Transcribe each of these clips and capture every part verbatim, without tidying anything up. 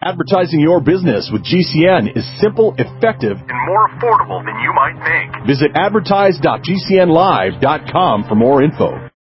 Advertising your business with G C N is simple, effective, and more affordable than you might think. Visit advertise dot g c n live dot com for more info.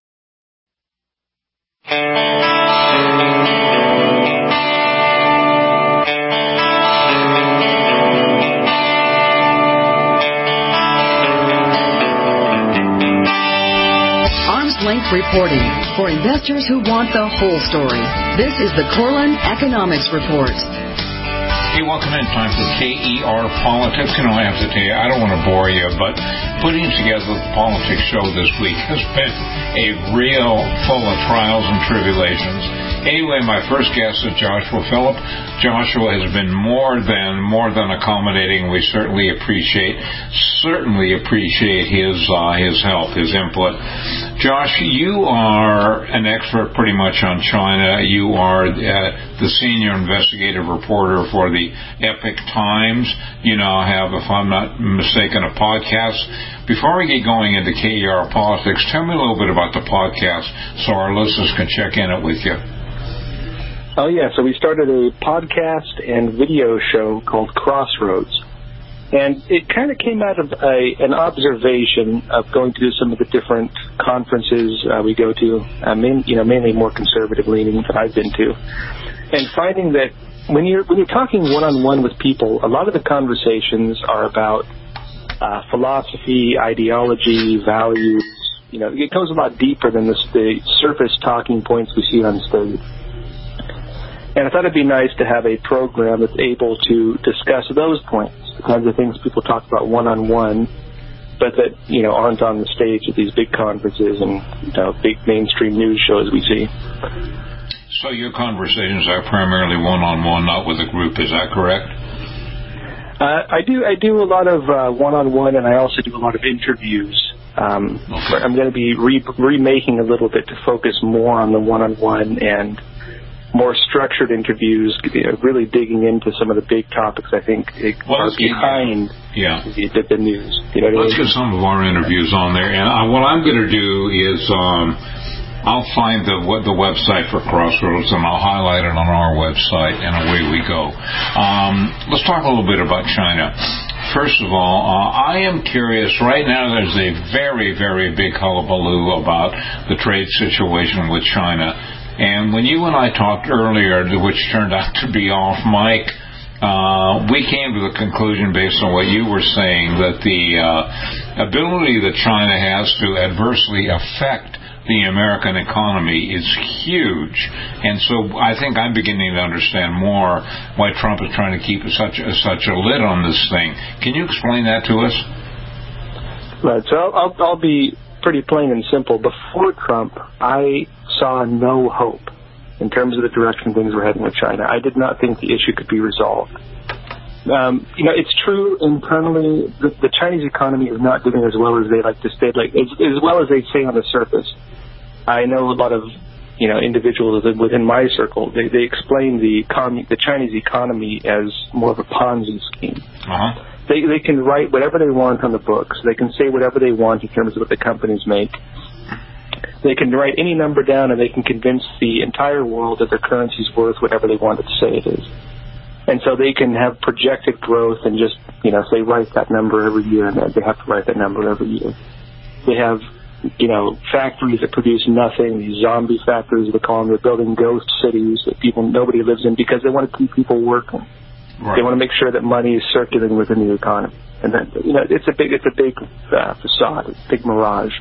Length reporting for investors who want the whole story. This is the Corlin Economics Report. Hey, welcome in. Time for K E R Politics. You know, I have to tell you, I don't want to bore you, but putting together the politics show this week has been a real full of trials and tribulations. Anyway, my first guest is Joshua Phillip. Joshua has been more than more than accommodating. We certainly appreciate certainly appreciate his uh, his help, his input. Josh, you are an expert pretty much on China. You are uh, the senior investigative reporter for the Epoch Times. You now have, if I'm not mistaken, a podcast. Before we get going into K E R Politics, tell me a little bit about the podcast so our listeners can check in it with you. Oh, yeah. So we started a podcast and video show called Crossroads. And it kind of came out of a, an observation of going to some of the different conferences uh, we go to, uh, main, you know, mainly more conservative-leaning that I've been to, and finding that when you're when you're talking one-on-one with people, a lot of the conversations are about uh, philosophy, ideology, values. You know, it goes a lot deeper than the, the surface talking points we see on stage. And I thought it'd be nice to have a program that's able to discuss those points, the kinds of things people talk about one-on-one, but that, you know, aren't on the stage at these big conferences and, you know, big mainstream news shows we see. So your conversations are primarily one-on-one, not with a group, is that correct? Uh, I do I do a lot of uh, one-on-one, and I also do a lot of interviews. Um, okay. I'm going to be re- remaking a little bit to focus more on the one-on-one and more structured interviews, you know, really digging into some of the big topics I think well, are behind yeah. the, the, the news. You know let's I mean? get some of our interviews on there. And uh, what I'm going to do is um, I'll find the the website for Crossroads and I'll highlight it on our website, and away we go. Um, let's talk a little bit about China. First of all, uh, I am curious. Right now there's a very, very big hullabaloo about the trade situation with China. And when you and I talked earlier, which turned out to be off mic, uh, we came to the conclusion, based on what you were saying, that the uh, ability that China has to adversely affect the American economy is huge. And so I think I'm beginning to understand more why Trump is trying to keep such a, such a lid on this thing. Can you explain that to us? Right. So I'll, I'll be pretty plain and simple. Before Trump, I saw no hope in terms of the direction things were heading with China. I did not think the issue could be resolved. Um, you know, it's true internally, the, the Chinese economy is not doing as well as they like to say, like as, as well as they say on the surface. I know a lot of, you know, individuals within my circle, they, they explain the economy, the Chinese economy as more of a Ponzi scheme. Uh-huh. They they can write whatever they want on the books. They can say whatever they want in terms of what the companies make. They can write any number down, and they can convince the entire world that their currency is worth whatever they want it to say it is. And so they can have projected growth and just, you know, say write that number every year, and they have to write that number every year. They have, you know, factories that produce nothing, these zombie factories, they call them. They're building ghost cities that people nobody lives in because they want to keep people working. Right. They want to make sure that money is circulating within the economy, and that, you know, it's a big, it's a big uh, facade, it's a big mirage.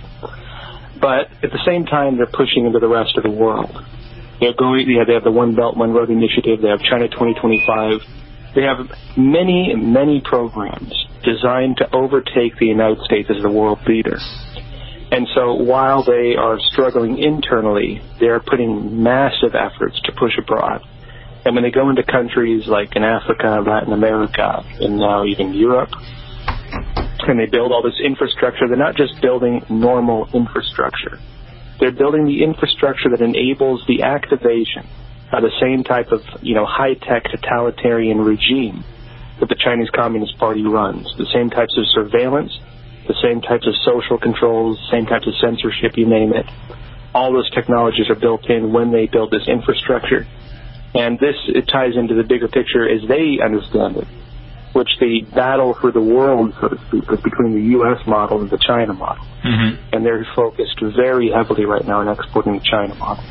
But at the same time, they're pushing into the rest of the world. They're going, yeah, they have the One Belt, One Road initiative. They have China twenty twenty-five. They have many, many programs designed to overtake the United States as the world leader. And so while they are struggling internally, they are putting massive efforts to push abroad. And when they go into countries like in Africa, Latin America, and now even Europe, and they build all this infrastructure, they're not just building normal infrastructure. They're building the infrastructure that enables the activation of the same type of, you know, high-tech totalitarian regime that the Chinese Communist Party runs. The same types of surveillance, the same types of social controls, same types of censorship, you name it. All those technologies are built in when they build this infrastructure. And this it ties into the bigger picture as they understand it, which the battle for the world, so to speak, is between the U S model and the China model. Mm-hmm. And they're focused very heavily right now on exporting the China model.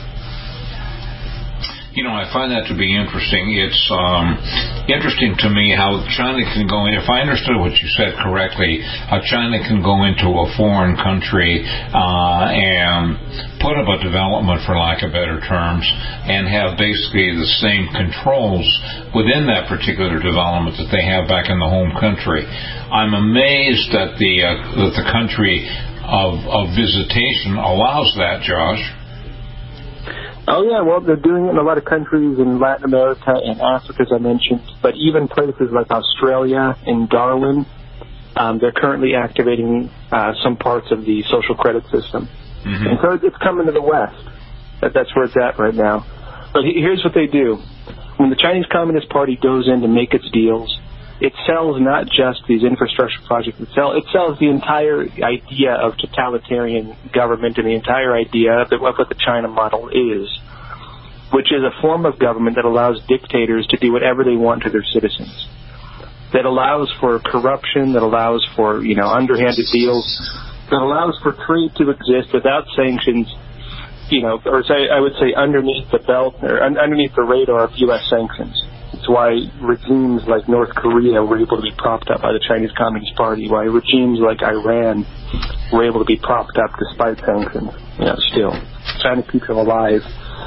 You know, I find that to be interesting. It's um, interesting to me how China can go in, if I understood what you said correctly, how China can go into a foreign country uh, and put up a development, for lack of better terms, and have basically the same controls within that particular development that they have back in the home country. I'm amazed that the, uh, that the country of, of visitation allows that, Josh. Oh, yeah, well, they're doing it in a lot of countries in Latin America and Africa, as I mentioned, but even places like Australia and Darwin, um, they're currently activating uh, some parts of the social credit system. Mm-hmm. And so it's coming to the West. That, that's where it's at right now. But here's what they do. When the Chinese Communist Party goes in to make its deals, it sells not just these infrastructure projects. It, sell, it sells the entire idea of totalitarian government and the entire idea of what the China model is, which is a form of government that allows dictators to do whatever they want to their citizens, that allows for corruption, that allows for, you know, underhanded deals, that allows for trade to exist without sanctions, you know, or say, I would say underneath the belt or un- underneath the radar of U S sanctions. It's why regimes like North Korea were able to be propped up by the Chinese Communist Party, why regimes like Iran were able to be propped up despite sanctions, you know, still. China keeps them alive.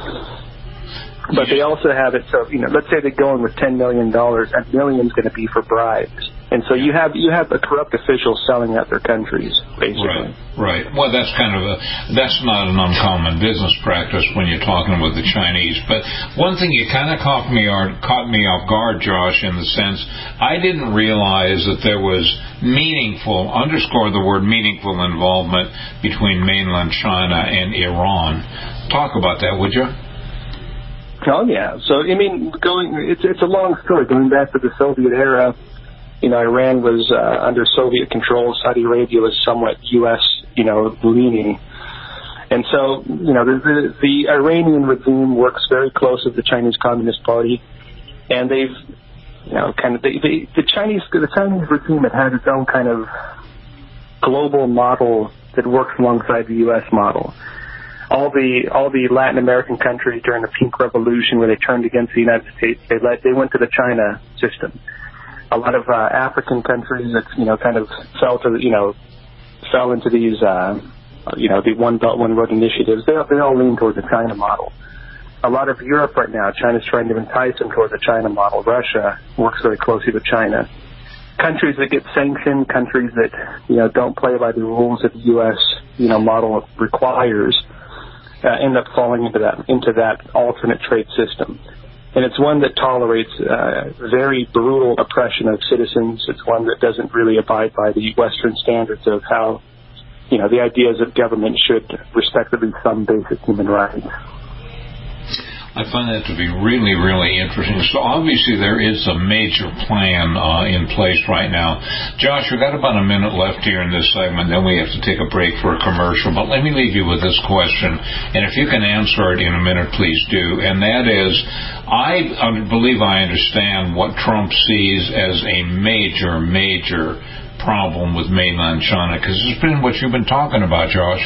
But they also have it so, you know, let's say they go in with ten million dollars, a million's going to be for bribes. And so you have you have a corrupt official selling out their countries, basically. Right, right. Well, that's kind of a, that's not an uncommon business practice when you're talking with the Chinese. But one thing you kind of caught me, or, caught me off guard, Josh, in the sense, I didn't realize that there was meaningful, underscore the word meaningful involvement between mainland China and Iran. Talk about that, would you? Oh, yeah. So, I mean, going it's it's a long story. Going back to the Soviet era, you know, Iran was uh, under Soviet control. Saudi Arabia was somewhat U S, you know, leaning. And so, you know, the, the, the Iranian regime works very close with the Chinese Communist Party. And they've, you know, kind of, they, they, the Chinese the Chinese regime had had its own kind of global model that works alongside the U S model. All the all the Latin American countries during the Pink Revolution, where they turned against the United States, they led they went to the China system. A lot of uh, African countries that you know kind of fell to you know fell into these uh, you know the One Belt One Road initiatives. They they all lean towards the China model. A lot of Europe right now, China's trying to entice them towards the China model. Russia works very closely with China. Countries that get sanctioned, countries that you know don't play by the rules that the U S you know model requires. Uh, end up falling into that into that alternate trade system, and it's one that tolerates uh, very brutal oppression of citizens. It's one that doesn't really abide by the Western standards of how, you know, the ideas of government should respect at least some basic human rights. I find that to be really, really interesting. So obviously there is a major plan uh, in place right now. Josh, we've got about a minute left here in this segment, then we have to take a break for a commercial. But let me leave you with this question, and if you can answer it in a minute, please do. And that is, I believe I understand what Trump sees as a major, major problem with mainland China, because it's been what you've been talking about, Josh.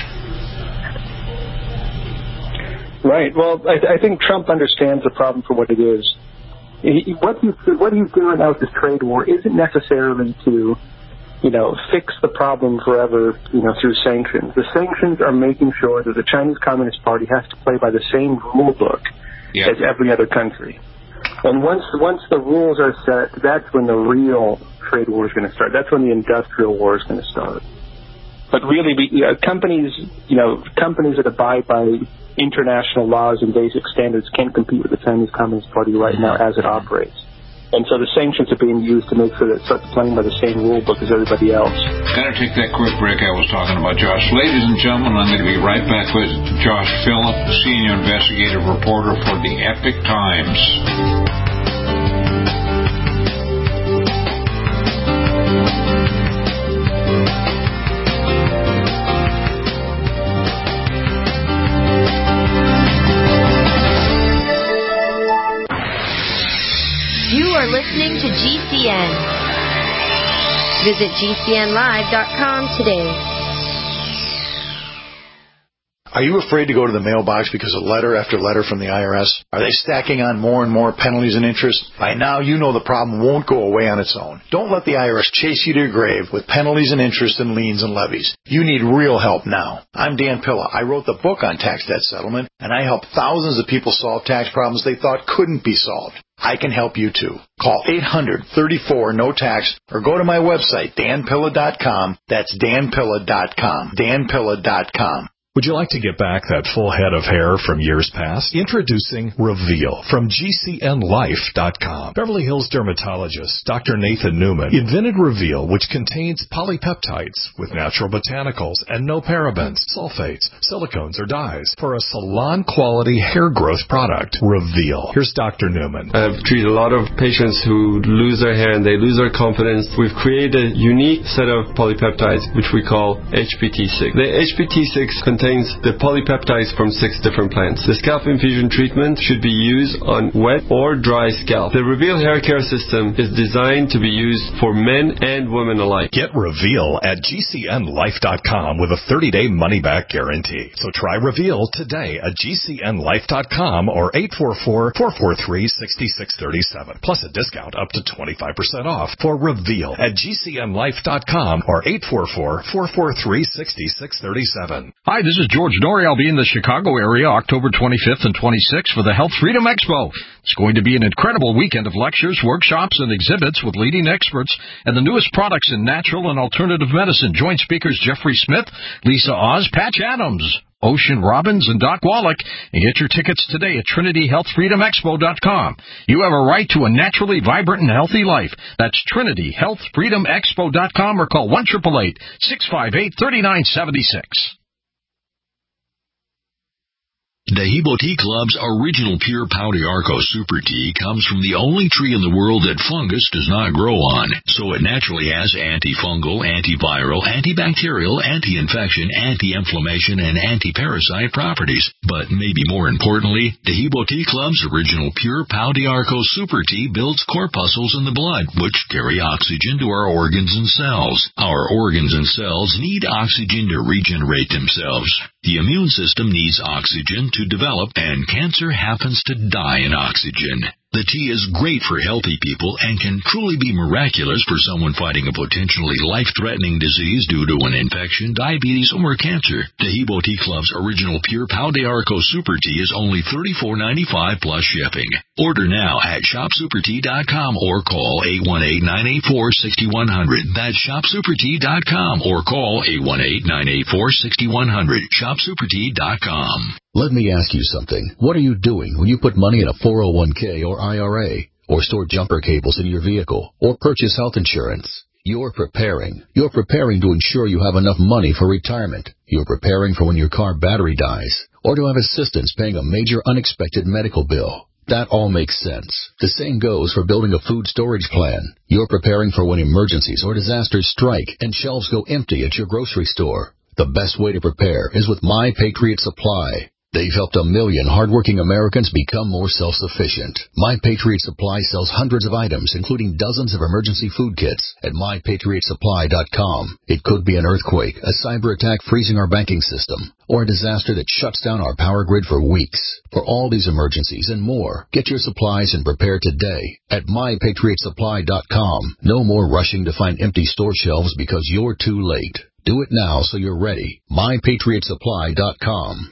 Right. Well, I, I think Trump understands the problem for what it is. He, what he's what he's doing now with this trade war isn't necessarily to, you know, fix the problem forever, you know, through sanctions. The sanctions are making sure that the Chinese Communist Party has to play by the same rule book yeah. as every other country. And once once the rules are set, that's when the real trade war is going to start. That's when the industrial war is going to start. But really, you know, companies, you know, companies that abide by international laws and basic standards can't compete with the Chinese Communist Party right now as it operates. And so the sanctions are being used to make sure that it starts playing by the same rule book as everybody else. Gotta take that quick break I was talking about, Josh. Ladies and gentlemen, I'm going to be right back with Josh Phillip, Senior Investigative Reporter for the Epoch Times. You are listening to G C N. Visit G C N live dot com today. Are you afraid to go to the mailbox because of letter after letter from the I R S? Are they stacking on more and more penalties and interest? By now, you know the problem won't go away on its own. Don't let the I R S chase you to your grave with penalties and interest and liens and levies. You need real help now. I'm Dan Pilla. I wrote the book on tax debt settlement, and I help thousands of people solve tax problems they thought couldn't be solved. I can help you too. Call eight hundred, thirty-four, no tax or go to my website, dan pilla dot com. That's dan pilla dot com. dan pilla dot com. Would you like to get back that full head of hair from years past? Introducing Reveal from G C N life dot com. Beverly Hills dermatologist Doctor Nathan Newman invented Reveal, which contains polypeptides with natural botanicals and no parabens, sulfates, silicones, or dyes for a salon-quality hair growth product. Reveal. Here's Doctor Newman. I've treated a lot of patients who lose their hair and they lose their confidence. We've created a unique set of polypeptides, which we call H P T six. The H P T six contains the polypeptides from six different plants. The scalp infusion treatment should be used on wet or dry scalp. The Reveal hair care system is designed to be used for men and women alike. Get Reveal at G C N life dot com with a thirty-day money-back guarantee. So try Reveal today at G C N life dot com or eight four four, four four three, six six three seven. Plus a discount up to twenty-five percent off for Reveal at G C N life dot com or eight four four, four four three, six six three seven. Hi, this is George Norrie. I'll be in the Chicago area October twenty-fifth and twenty-sixth for the Health Freedom Expo. It's going to be an incredible weekend of lectures, workshops, and exhibits with leading experts and the newest products in natural and alternative medicine. Join speakers Jeffrey Smith, Lisa Oz, Patch Adams, Ocean Robbins, and Doc Wallach, and get your tickets today at Trinity Health Freedom Expo dot com. You have a right to a naturally vibrant and healthy life. That's Trinity Health Freedom Expo dot com or call one eight eight eight, six five eight, three nine seven six. Dehibo Tea Club's original pure Pau d'Arco Super Tea comes from the only tree in the world that fungus does not grow on, so it naturally has antifungal, antiviral, antibacterial, anti-infection, anti-inflammation, and anti-parasite properties. But maybe more importantly, Dehibo Tea Club's original pure Pau d'Arco Super Tea builds corpuscles in the blood, which carry oxygen to our organs and cells. Our organs and cells need oxygen to regenerate themselves. The immune system needs oxygen to develop, and cancer happens to die in oxygen. The tea is great for healthy people and can truly be miraculous for someone fighting a potentially life-threatening disease due to an infection, diabetes, or cancer. Dehibo Tea Club's original pure Pau d'Arco Super Tea is only thirty-four ninety-five plus shipping. Order now at shop super tea dot com or call eight one eight, nine eight four, six one zero zero. That's shop super tea dot com or call eight one eight, nine eight four, six one zero zero. shop super tea dot com. Let me ask you something. What are you doing when you put money in a four oh one k or I R A, or store jumper cables in your vehicle, or purchase health insurance? You're preparing. You're preparing to ensure you have enough money for retirement. You're preparing for when your car battery dies, or to have assistance paying a major unexpected medical bill. That all makes sense. The same goes for building a food storage plan. You're preparing for when emergencies or disasters strike and shelves go empty at your grocery store. The best way to prepare is with My Patriot Supply. They've helped a million hardworking Americans become more self-sufficient. My Patriot Supply sells hundreds of items, including dozens of emergency food kits at my patriot supply dot com. It could be an earthquake, a cyber attack freezing our banking system, or a disaster that shuts down our power grid for weeks. For all these emergencies and more, get your supplies and prepare today at my patriot supply dot com. No more rushing to find empty store shelves because you're too late. Do it now so you're ready. my patriot supply dot com.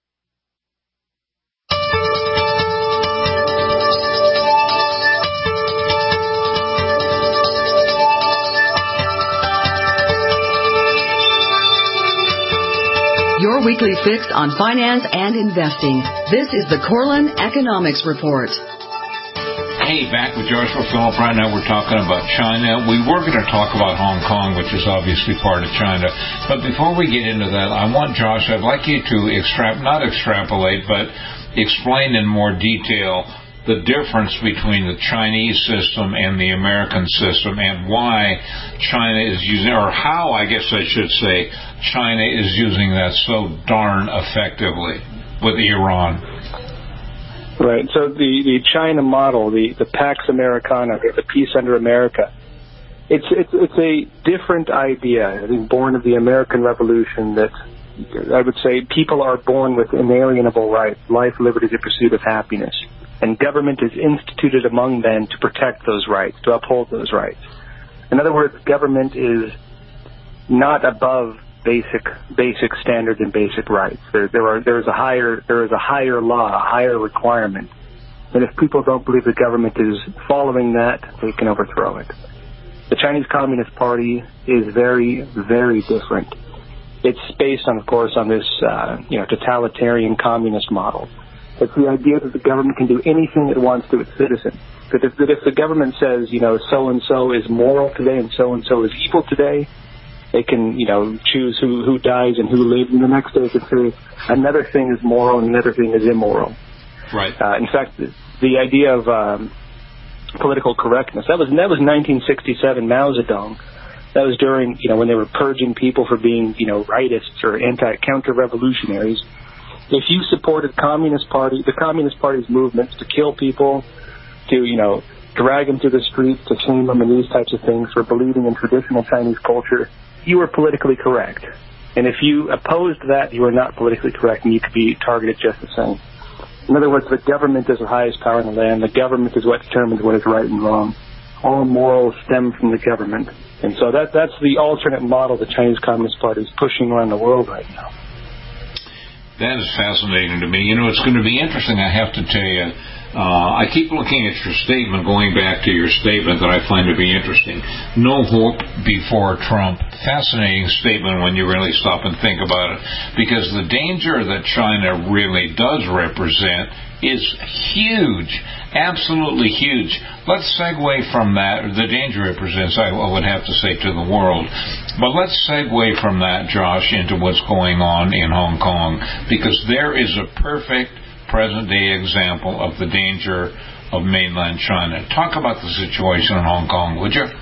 Your weekly fix on finance and investing. This is the Corlin Economics Report. Hey, back with Joshua Phillip. Right now we're talking about China. We were going to talk about Hong Kong, which is obviously part of China. But before we get into that, I want Josh, I'd like you to extrap, not extrapolate, but explain in more detail the difference between the Chinese system and the American system, and why China is using, or how, I guess I should say, China is using that so darn effectively with Iran. Right. So the, the China model, the, the Pax Americana, the peace under America, it's, it's, it's a different idea, I think, born of the American Revolution that I would say people are born with inalienable rights, life, liberty, the pursuit of happiness. And government is instituted among men to protect those rights, to uphold those rights. In other words, government is not above basic basic standards and basic rights. There there are there is a higher there is a higher law, a higher requirement. And if people don't believe the government is following that, they can overthrow it. The Chinese Communist Party is very, very different. It's based on, of course, on this uh, you know totalitarian communist model. It's the idea that the government can do anything it wants to its citizens. That if, that if the government says, you know, so-and-so is moral today and so-and-so is evil today, they can, you know, choose who, who dies and who lives. And the next day they can say another thing is moral and another thing is immoral. Right. Uh, in fact, the, the idea of um, political correctness, that was, that was nineteen sixty-seven Mao Zedong. That was during, you know, when they were purging people for being, you know, rightists or anti-counter-revolutionaries. If you supported Communist Party, the Communist Party's movements to kill people, to, you know, drag them through the streets, to shame them and these types of things for believing in traditional Chinese culture, you were politically correct. And if you opposed that, you were not politically correct, and you could be targeted just the same. In other words, the government is the highest power in the land. The government is what determines what is right and wrong. All morals stem from the government. And so that that's the alternate model the Chinese Communist Party is pushing around the world right now. That is fascinating to me. You know, it's going to be interesting, I have to tell you. Uh, I keep looking at your statement, going back to your statement that I find to be interesting. No hope before Trump. Fascinating statement when you really stop and think about it. Because the danger that China really does represent is huge. Absolutely huge. Let's segue from that. The danger it presents, I would have to say, to the world. But let's segue from that, Josh, into what's going on in Hong Kong. Because there is a perfect present-day example of the danger of mainland China. Talk about the situation in Hong Kong, would you?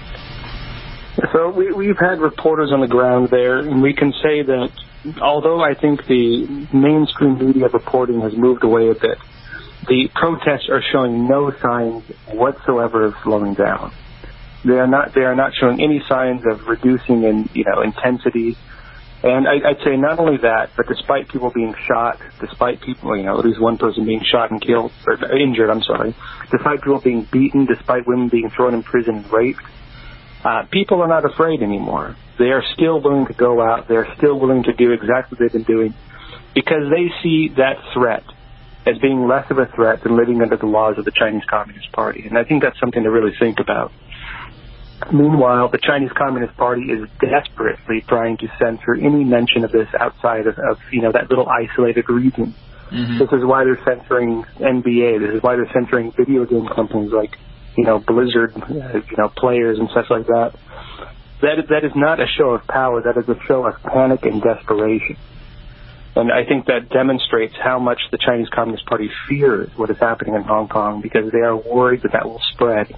So we, we've had reporters on the ground there, and we can say that although I think the mainstream media reporting has moved away a bit, the protests are showing no signs whatsoever of slowing down. They are not. They are not showing any signs of reducing in, you know, intensity. And I, I'd say not only that, but despite people being shot, despite people, you know, at least one person being shot and killed, or injured, I'm sorry, despite people being beaten, despite women being thrown in prison and raped, uh, people are not afraid anymore. They are still willing to go out. They are still willing to do exactly what they've been doing because they see that threat as being less of a threat than living under the laws of the Chinese Communist Party. And I think that's something to really think about. Meanwhile, the Chinese Communist Party is desperately trying to censor any mention of this outside of, of you know, that little isolated region. Mm-hmm. This is why they're censoring N B A. This is why they're censoring video game companies like, you know, Blizzard, uh, you know, players and such like that. That is, that is not a show of power. That is a show of panic and desperation. And I think that demonstrates how much the Chinese Communist Party fears what is happening in Hong Kong because they are worried that that will spread.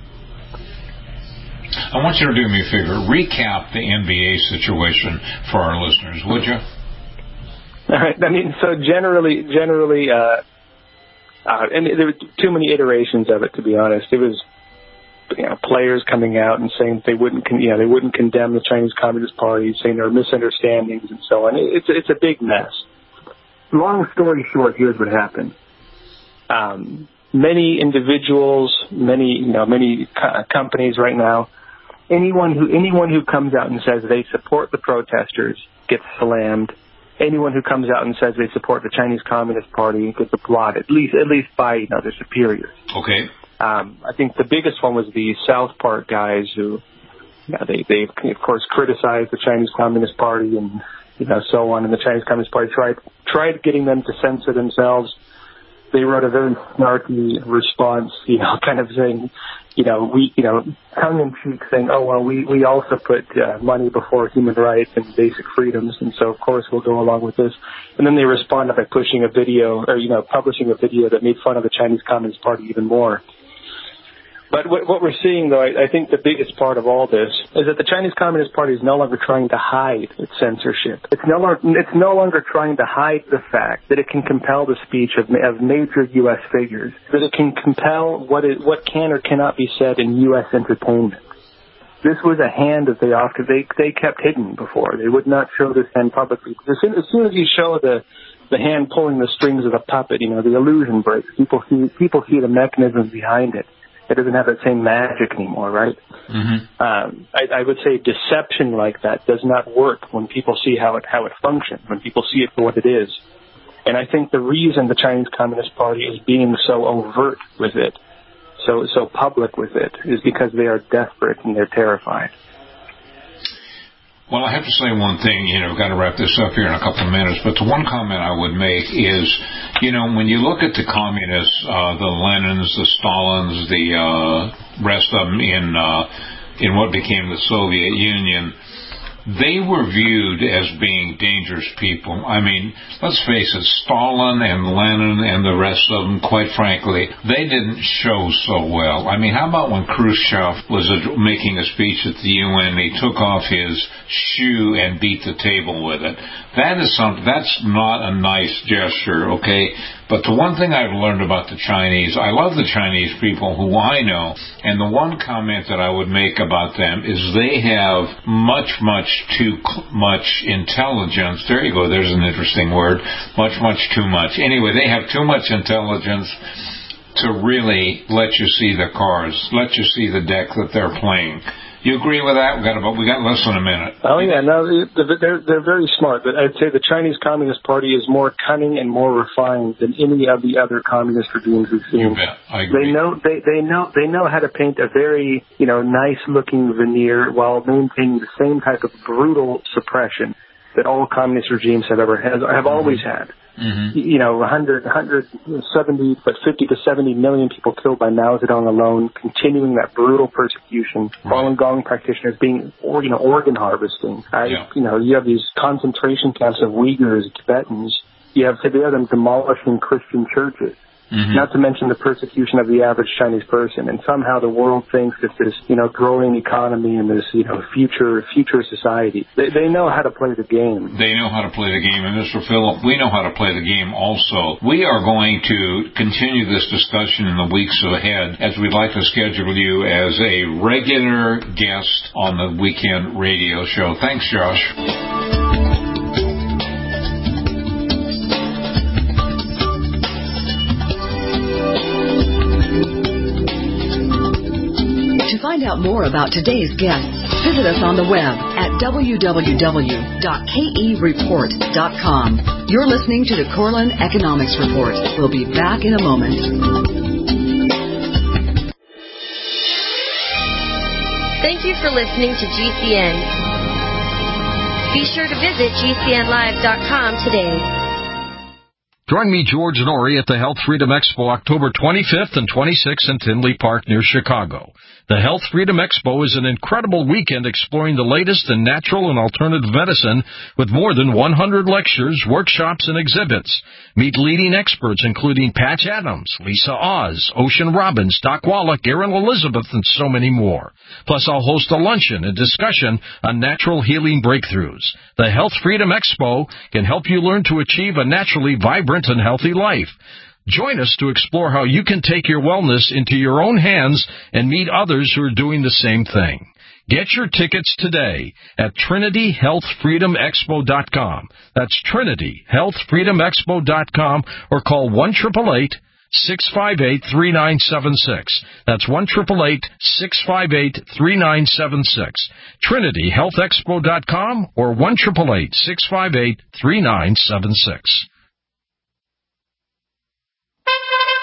I want you to do me a favor. Recap the N B A situation for our listeners, would you? All right. I mean, so generally, generally, uh, uh, and there were too many iterations of it, to be honest. It was, you know, players coming out and saying that they wouldn't, con- you know, they wouldn't condemn the Chinese Communist Party, saying there are misunderstandings and so on. It's it's a big mess. Long story short, here's what happened. Um, many individuals, many, you know, many co- companies right now, anyone who anyone who comes out and says they support the protesters gets slammed. Anyone who comes out and says they support the Chinese Communist Party gets applauded, at least at least by, you know, their superiors. Okay. Um, I think the biggest one was the South Park guys who, you know, they they of course criticized the Chinese Communist Party and, you know, so on, and the Chinese Communist Party tried tried getting them to censor themselves. They wrote a very snarky response, you know, kind of saying, you know, we, you know, tongue in cheek, saying, oh well, we we also put uh, money before human rights and basic freedoms, and so of course we'll go along with this. And then they responded by pushing a video, or you know, publishing a video that made fun of the Chinese Communist Party even more. But what, what we're seeing, though, I, I think the biggest part of all this is that the Chinese Communist Party is no longer trying to hide its censorship. It's no longer, it's no longer trying to hide the fact that it can compel the speech of, of major U S figures, that it can compel what it, what can or cannot be said in U S entertainment. This was a hand that they often they they kept hidden before. They would not show this hand publicly. As soon as, soon as you show the the hand pulling the strings of a puppet, you know, the illusion breaks. People see people see the mechanisms behind it. It doesn't have that same magic anymore, right? Mm-hmm. Um, I, I would say deception like that does not work when people see how it how it functions, when people see it for what it is. And I think the reason the Chinese Communist Party is being so overt with it, so so public with it, is because they are desperate and they're terrified. Well, I have to say one thing, you know, we've got to wrap this up here in a couple of minutes, but the one comment I would make is, you know, when you look at the communists, uh, the Lenins, the Stalins, the uh, rest of them in, uh, in what became the Soviet Union, they were viewed as being dangerous people. I mean, let's face it, Stalin and Lenin and the rest of them, quite frankly, they didn't show so well. I mean, how about when Khrushchev was a, making a speech at the U N and he took off his shoe and beat the table with it? That is something, that's not a nice gesture, okay? But the one thing I've learned about the Chinese, I love the Chinese people who I know, and the one comment that I would make about them is they have much, much too much intelligence. There you go, there's an interesting word. Much, much too much. Anyway, they have too much intelligence to really let you see the cards, let you see the deck that they're playing. You agree with that? We got about we got less than a minute. Oh yeah, no, they're they're very smart. But I'd say the Chinese Communist Party is more cunning and more refined than any of the other communist regimes we've seen. You bet. I agree. They know they they know they know how to paint a very you know nice looking veneer while maintaining the same type of brutal suppression that all communist regimes have ever has have mm-hmm. always had. Mm-hmm. You know, one hundred, one hundred seventy, but fifty to seventy million people killed by Mao Zedong alone, continuing that brutal persecution. Right. Falun Gong practitioners being, or, you know, organ harvesting. I, yeah. You know, you have these concentration camps of Uyghurs, Tibetans. You have today them demolishing Christian churches. Mm-hmm. Not to mention the persecution of the average Chinese person. And somehow the world thinks that this, you know, growing economy and this, you know, future future society, they, they know how to play the game. They know how to play the game. And Mister Phillip, we know how to play the game also. We are going to continue this discussion in the weeks ahead, as we'd like to schedule you as a regular guest on the Weekend Radio Show. Thanks, Josh. To find out more about today's guests, visit us on the web at w w w dot k e report dot com. You're listening to the Corlin Economics Report. We'll be back in a moment. Thank you for listening to G C N. Be sure to visit g c n live dot com today. Join me, George Norrie, at the Health Freedom Expo October twenty-fifth and twenty-sixth in Tinley Park near Chicago. The Health Freedom Expo is an incredible weekend exploring the latest in natural and alternative medicine with more than one hundred lectures, workshops, and exhibits. Meet leading experts including Patch Adams, Lisa Oz, Ocean Robbins, Doc Wallach, Erin Elizabeth, and so many more. Plus, I'll host a luncheon and discussion on natural healing breakthroughs. The Health Freedom Expo can help you learn to achieve a naturally vibrant and healthy life. Join us to explore how you can take your wellness into your own hands and meet others who are doing the same thing. Get your tickets today at Trinity Health Freedom Expo dot com. That's Trinity Health Freedom Expo dot com, or call one eight eight eight, six five eight, three nine seven six. That's one eight eight eight, six five eight, three nine seven six. Trinity Health Expo dot com or one eight eight eight, six five eight, three nine seven six.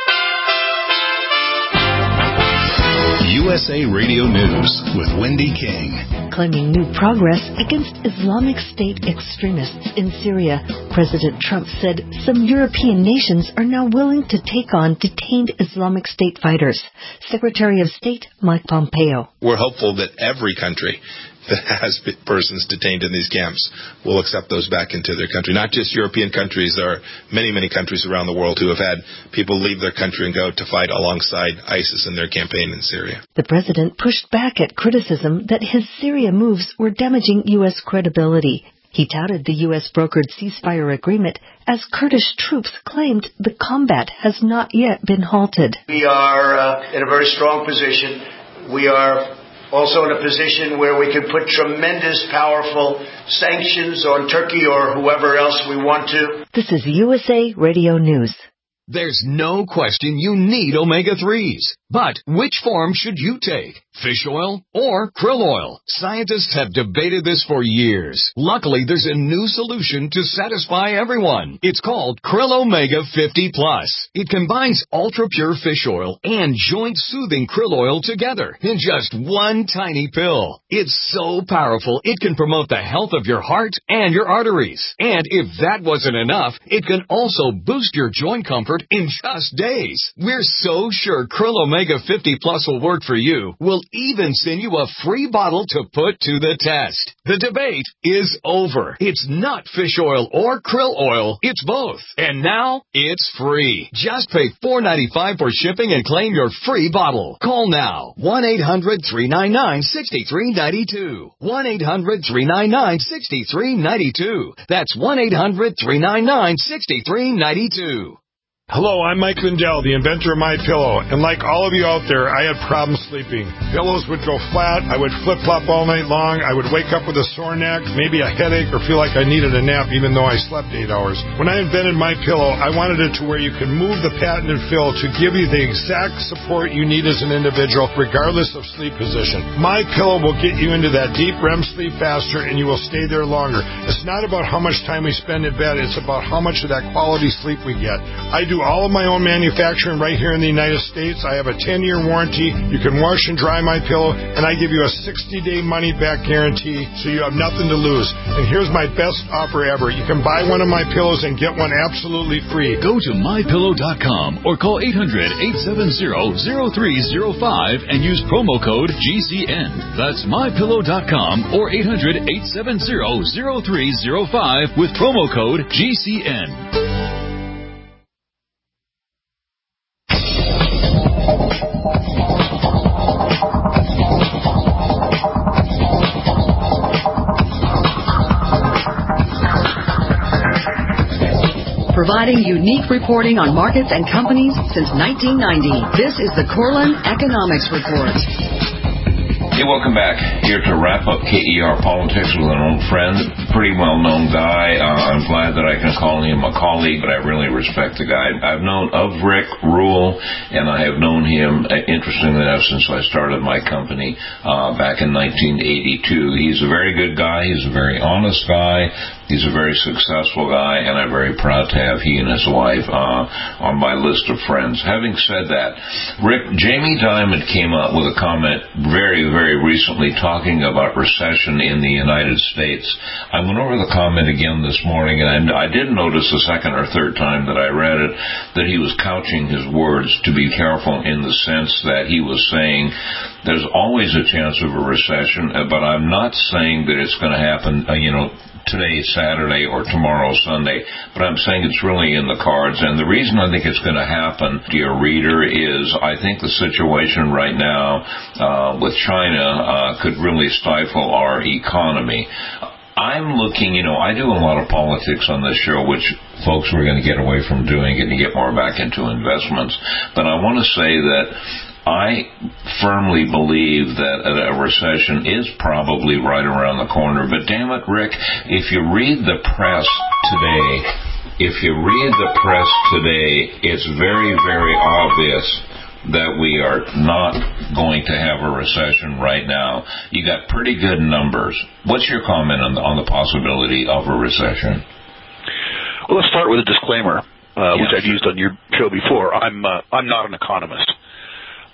U S A Radio News with Wendy King. claiming new progress against Islamic State extremists in Syria. President Trump said some European nations are now willing to take on detained Islamic State fighters. Secretary of State Mike Pompeo. We're hopeful that every country that has persons detained in these camps will accept those back into their country. Not just European countries. There are many, many countries around the world who have had people leave their country and go to fight alongside ISIS in their campaign in Syria. The president pushed back at criticism that his Syria moves were damaging U S credibility. He touted the U S-brokered ceasefire agreement as Kurdish troops claimed the combat has not yet been halted. We are uh, in a very strong position. We are also in a position where we can put tremendous, powerful sanctions on Turkey or whoever else we want to. This is U S A Radio News. There's no question you need omega threes. But which form should you take? Fish oil or krill oil? Scientists have debated this for years. Luckily, there's a new solution to satisfy everyone. It's called Krill Omega fifty plus. It combines ultra-pure fish oil and joint-soothing krill oil together in just one tiny pill. It's so powerful, it can promote the health of your heart and your arteries. And if that wasn't enough, it can also boost your joint comfort in just days. We're so sure Krill Omega fifty plus will work for you. We'll even send you a free bottle to put to the test. The debate is over. It's not fish oil or krill oil. It's both. And now it's free. Just pay four dollars and ninety-five cents for shipping and claim your free bottle. Call now. one eight hundred three nine nine six three nine two. one eight hundred three nine nine six three nine two. That's one eight hundred three nine nine six three nine two. Hello, I'm Mike Lindell, the inventor of MyPillow, and like all of you out there, I had problems sleeping. Pillows would go flat, I would flip-flop all night long, I would wake up with a sore neck, maybe a headache, or feel like I needed a nap even though I slept eight hours. When I invented MyPillow, I wanted it to where you can move the patented fill to give you the exact support you need as an individual, regardless of sleep position. MyPillow will get you into that deep R E M sleep faster, and you will stay there longer. It's not about how much time we spend in bed, it's about how much of that quality sleep we get. I do all of my own manufacturing right here in the United States. I have a ten-year warranty. You can wash and dry my pillow, and I give you a sixty-day money-back guarantee, so you have nothing to lose. And here's my best offer ever. You can buy one of my pillows and get one absolutely free. Go to my pillow dot com or call eight hundred eight seven zero zero three zero five and use promo code G C N. That's my pillow dot com or eight hundred eight seven zero zero three zero five with promo code G C N. Providing unique reporting on markets and companies since nineteen ninety. This is the Corlin Economics Report. Hey, welcome back. Here to wrap up K E R Politics with an old friend, pretty well-known guy. Uh, I'm glad that I can call him a colleague, but I really respect the guy. I've known of Rick Rule, and I have known him, uh, interestingly enough, since I started my company uh, back in nineteen eighty-two. He's a very good guy. He's a very honest guy. He's a very successful guy, and I'm very proud to have he and his wife uh, on my list of friends. Having said that, Rick, Jamie Dimon came up with a comment very, very recently talking about recession in the United States. I went over the comment again this morning, and I did notice the second or third time that I read it that he was couching his words to be careful in the sense that he was saying there's always a chance of a recession, but I'm not saying that it's going to happen, uh, you know, today, Saturday, or tomorrow, Sunday, but I'm saying it's really in the cards. And the reason I think it's going to happen, dear reader, is I think the situation right now uh, with China uh, could really stifle our economy. I'm looking, you know, I do a lot of politics on this show, which folks we're going to get away from doing and get more back into investments. But I want to say that I firmly believe that a recession is probably right around the corner. But damn it, Rick, if you read the press today, if you read the press today, it's very, very obvious that we are not going to have a recession right now. You got pretty good numbers. What's your comment on the, on the possibility of a recession? Well, let's start with a disclaimer, uh, yeah, which I've used on your show before. I'm uh, I'm not an economist.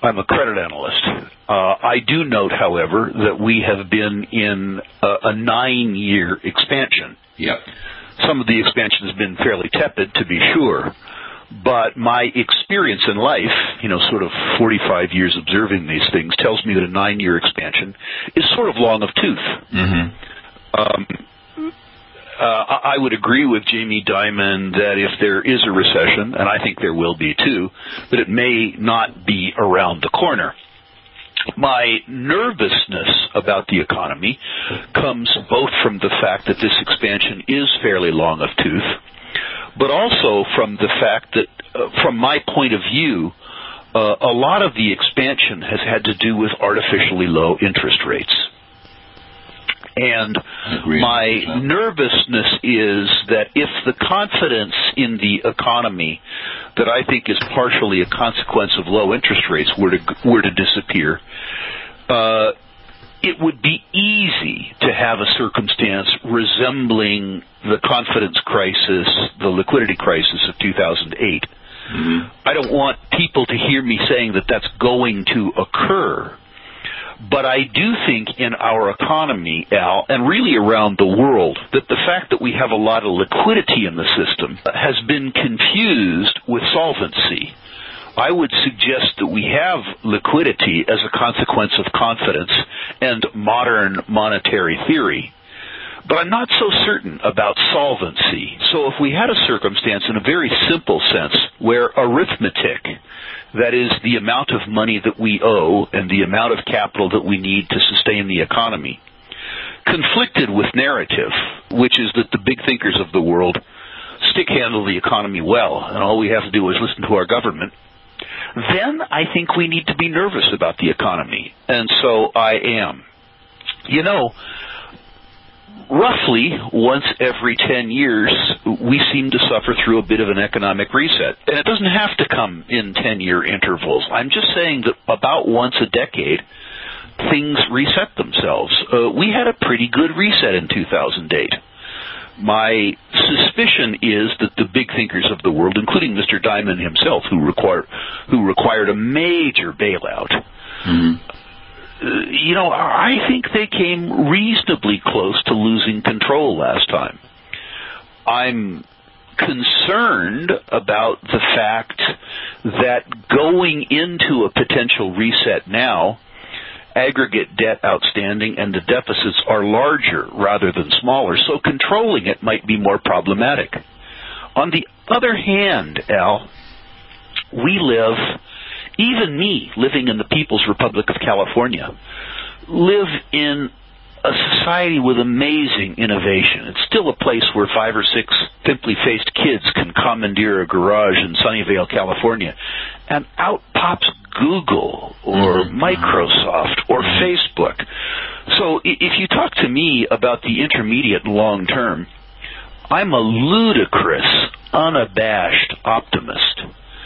I'm a credit analyst. Uh, I do note, however, that we have been in a, a nine-year expansion. Yep. Some of the expansion has been fairly tepid, to be sure, but my experience in life, you know, sort of forty-five years observing these things, tells me that a nine-year expansion is sort of long of tooth. Mm-hmm. Um, uh, I would agree with Jamie Dimon that if there is a recession, and I think there will be too, that it may not be around the corner. My nervousness about the economy comes both from the fact that this expansion is fairly long of tooth, but also from the fact that, uh, from my point of view, uh, a lot of the expansion has had to do with artificially low interest rates. And my nervousness is that if the confidence in the economy that I think is partially a consequence of low interest rates were to were to disappear, uh, it would be easy to have a circumstance resembling the confidence crisis, the liquidity crisis of two thousand eight. Mm-hmm. I don't want people to hear me saying that that's going to occur. But I do think in our economy, Al, and really around the world, that the fact that we have a lot of liquidity in the system has been confused with solvency. I would suggest that we have liquidity as a consequence of confidence and modern monetary theory. But I'm not so certain about solvency. So if we had a circumstance in a very simple sense where arithmetic, that is the amount of money that we owe and the amount of capital that we need to sustain the economy, conflicted with narrative, which is that the big thinkers of the world stick-handle the economy well, and all we have to do is listen to our government, then I think we need to be nervous about the economy. And so I am. You know, roughly once every ten years, we seem to suffer through a bit of an economic reset. And it doesn't have to come in ten-year intervals. I'm just saying that about once a decade, things reset themselves. Uh, we had a pretty good reset in two thousand eight. My suspicion is that the big thinkers of the world, including Mister Dimon himself, who, require, who required a major bailout, mm-hmm. you know, I think they came reasonably close to losing control last time. I'm concerned about the fact that going into a potential reset now, aggregate debt outstanding and the deficits are larger rather than smaller, so controlling it might be more problematic. On the other hand, Al, we live, even me, living in the People's Republic of California, live in a society with amazing innovation. It's still a place where five or six pimply-faced kids can commandeer a garage in Sunnyvale, California, and out pops Google or mm-hmm. Microsoft or mm-hmm. Facebook. So if you talk to me about the intermediate and long term, I'm a ludicrous, unabashed optimist.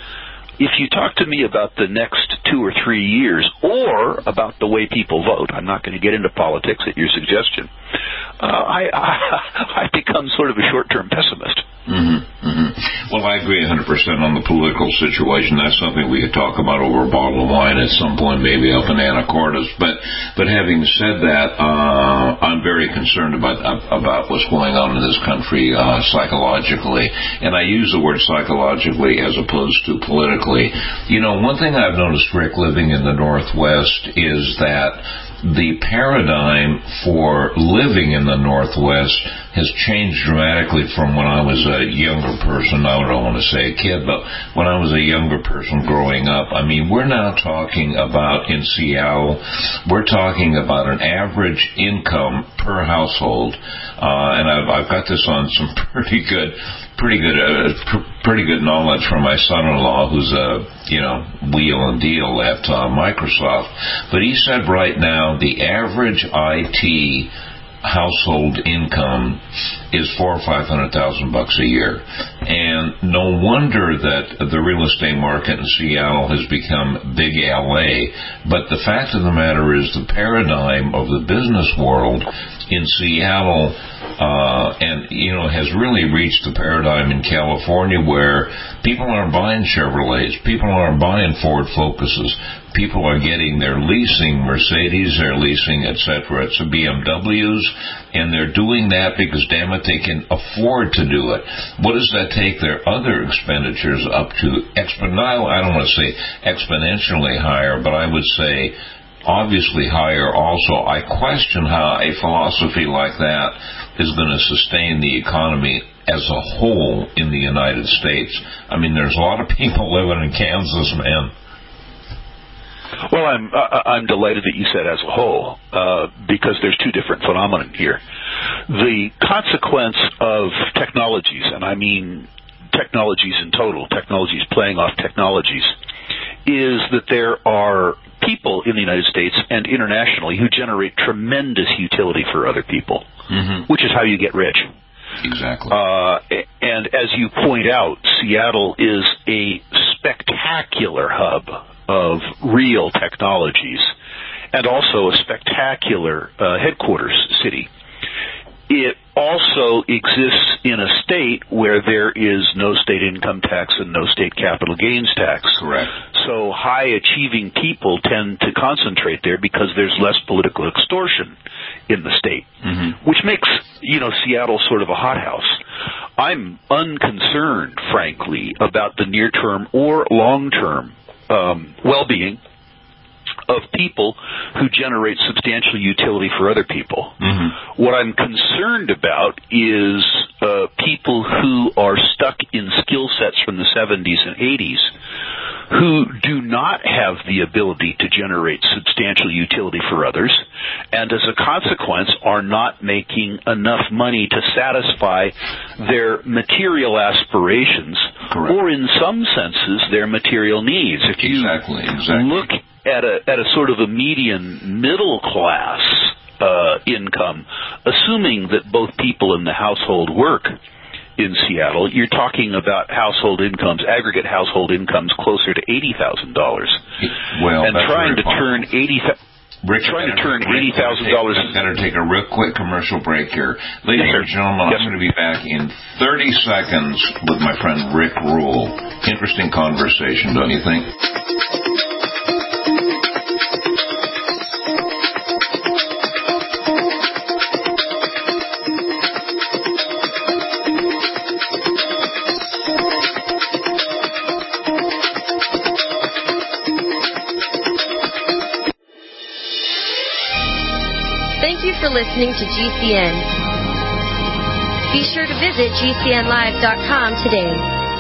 If you talk to me about the next two or three years or about the way people vote, I'm not going to get into politics at your suggestion, uh, I, I, I become sort of a short-term pessimist. Mm-hmm, mm-hmm. Well, I agree one hundred percent on the political situation. That's something we could talk about over a bottle of wine at some point, maybe up in Anacortes. But but having said that, uh, I'm very concerned about about what's going on in this country uh, psychologically. And I use the word psychologically as opposed to politically. You know, one thing I've noticed, Rick, living in the Northwest is that the paradigm for living in the Northwest has changed dramatically from when I was a younger person. I don't want to say a kid, but when I was a younger person growing up, I mean, we're now talking about, in Seattle, we're talking about an average income per household, uh, and I've, I've got this on some pretty good pretty good uh, pr- pretty good knowledge from my son-in-law, who's a you know wheel and deal at uh, Microsoft. But he said right now the average I T household income is four or five hundred thousand bucks a year, and no wonder that the real estate market in Seattle has become big L A. But the fact of the matter is, the paradigm of the business world in Seattle, uh, and, you know, has really reached the paradigm in California where people aren't buying Chevrolets, people aren't buying Ford Focuses, people are getting, they're leasing Mercedes, they're leasing, et cetera, it's B M Ws, and they're doing that because, damn it, they can afford to do it. What does that take their other expenditures up to? Exponential, I don't want to say exponentially higher, but I would say obviously higher also. I question how a philosophy like that is going to sustain the economy as a whole in the United States. I mean, there's a lot of people living in Kansas, man. Well, I'm uh, I'm delighted that you said as a whole, uh, because there's two different phenomena here. The consequence of technologies, and I mean technologies in total, technologies playing off technologies, is that there are people in the United States and internationally who generate tremendous utility for other people, mm-hmm. which is how you get rich. Exactly. Uh, and as you point out, Seattle is a spectacular hub of real technologies and also a spectacular uh, headquarters city. It also exists in a state where there is no state income tax and no state capital gains tax. Correct. So high-achieving people tend to concentrate there because there's less political extortion in the state, mm-hmm. which makes, you know, Seattle sort of a hothouse. I'm unconcerned, frankly, about the near-term or long-term um, well-being of people who generate substantial utility for other people. Mm-hmm. What I'm concerned about is uh, people who are stuck in skill sets from the seventies and eighties who do not have the ability to generate substantial utility for others, and as a consequence are not making enough money to satisfy their material aspirations. Correct. Or in some senses their material needs. If you exactly, exactly. look at a at a sort of a median middle class uh, income, assuming that both people in the household work in Seattle, you're talking about household incomes, aggregate household incomes closer to eighty thousand dollars. Well, and trying to turn eighty. Rick, trying to turn eighty thousand dollars. I'm going to take a real quick commercial break here. Ladies yes, and gentlemen, yes. I'm going to be back in thirty seconds with my friend Rick Rule. Interesting conversation, don't you think? Thank you for listening to G C N. Be sure to visit G C N live dot com today.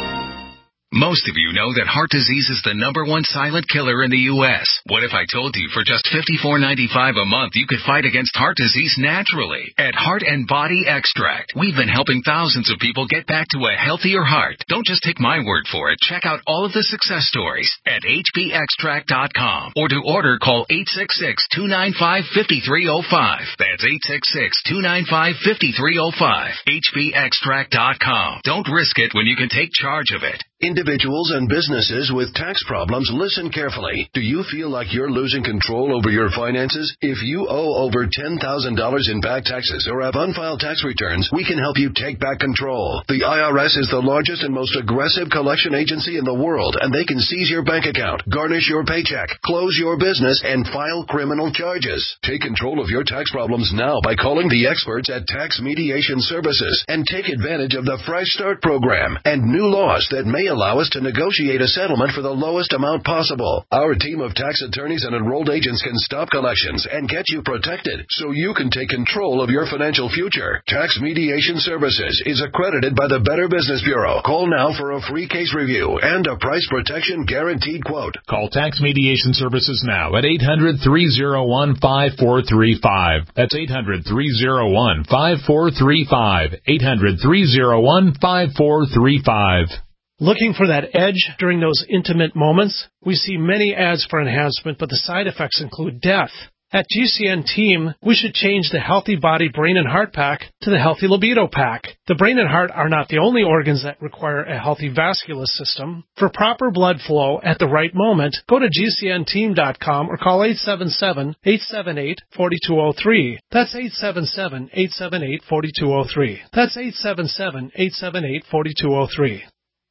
Most of you know that heart disease is the number one silent killer in the U S What if I told you for just fifty-four ninety-five a month you could fight against heart disease naturally? At Heart and Body Extract, we've been helping thousands of people get back to a healthier heart. Don't just take my word for it. Check out all of the success stories at H B extract dot com. Or to order, call eight six six, two nine five, five three zero five. That's eight six six, two nine five, five three zero five. H B extract dot com. Don't risk it when you can take charge of it. Individuals and businesses with tax problems, listen carefully. Do you feel like you're losing control over your finances? If you owe over ten thousand dollars in back taxes or have unfiled tax returns, we can help you take back control. The I R S is the largest and most aggressive collection agency in the world, and they can seize your bank account, garnish your paycheck, close your business, and file criminal charges. Take control of your tax problems now by calling the experts at Tax Mediation Services and take advantage of the Fresh Start program and new laws that may allow us to negotiate a settlement for the lowest amount possible. Our team of tax attorneys and enrolled agents can stop collections and get you protected so you can take control of your financial future. Tax Mediation Services is accredited by the Better Business Bureau. Call now for a free case review and a price protection guaranteed quote. Call Tax Mediation Services now at eight hundred, three oh one, five four three five. That's eight hundred, three oh one, five four three five. eight hundred, three oh one, five four three five. Looking for that edge during those intimate moments? We see many ads for enhancement, but the side effects include death. At G C N Team, we should change the Healthy Body, Brain, and Heart Pack to the Healthy Libido Pack. The brain and heart are not the only organs that require a healthy vascular system. For proper blood flow at the right moment, go to G C N team dot com or call eight seven seven, eight seven eight, four two zero three. That's eight seven seven, eight seven eight, four two zero three. That's eight seven seven, eight seven eight, four two zero three.